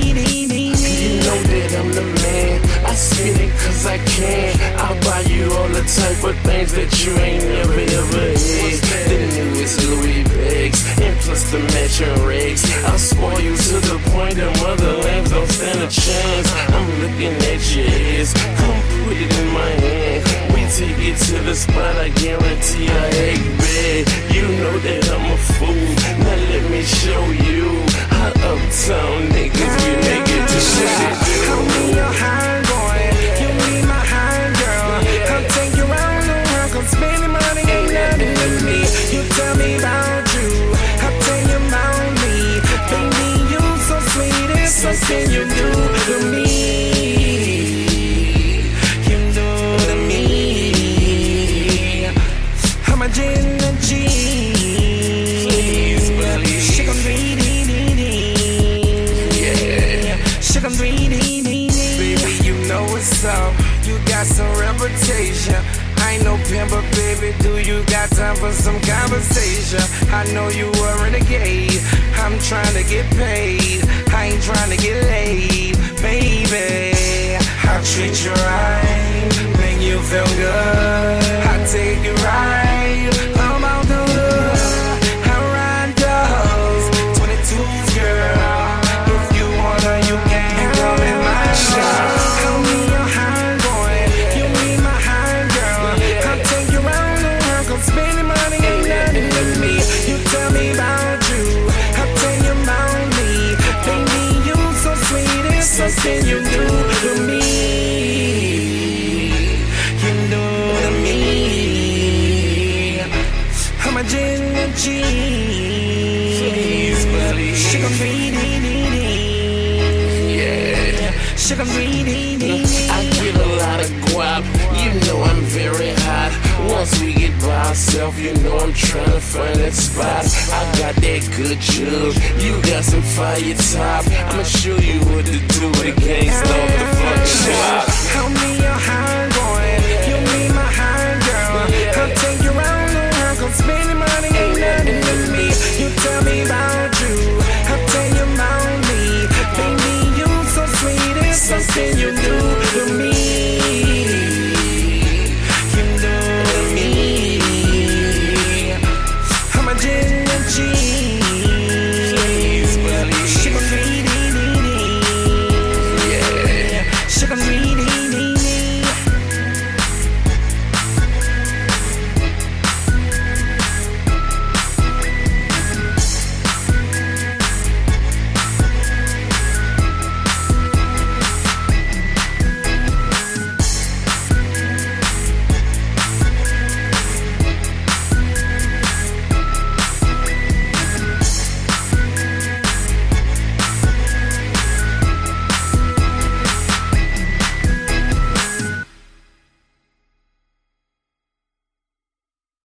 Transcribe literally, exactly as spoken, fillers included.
You know that I'm the man. I spin it cause I can. I'll buy you all the type of things that you ain't never ever had. The newest Louis bags and plus the matching rigs. I'll spoil you to the point that mother lambs don't stand a chance. I'm looking at your ass. Come put it in my hand. We take it to the spot. I guarantee I egg bad. You know that I'm a fool. Now let me show you how uptown niggas we make it to shit they do. Call me your high boy, you be my high girl. I'll take you around the world, cause spending money ain't nothing with me. You tell me about you, I'll tell you about me. Baby, you so sweet, it's something you do to me. You do to me. I'm a gin and cheese. Please, please. She gon' be She gon' be baby, you know what's up. You got some reputation. I ain't no pimp, but baby, do you got time for some conversation? I know you a renegade. I'm trying to get paid. I ain't trying to get laid, baby. I'll treat you right, make you feel good. I'll take you right about the hood. I ride those twenty-twos, girl. If you wanna, you can come in my shop. Call me your high boy, you be my high girl. I'll take you around the world, cause spending money ain't nothing with me. You tell me about you, I'll tell you about me. Baby, you so sweet, it's something you do to me. You do to me. I'm a gin and cheese. Please, please. She gon' be She gon' be I get a lot of guap, you know I'm very hot. Once we get by ourselves, you know I'm trying to find that spot. I got that good jug, you got some fire top. I'ma show you what to do again.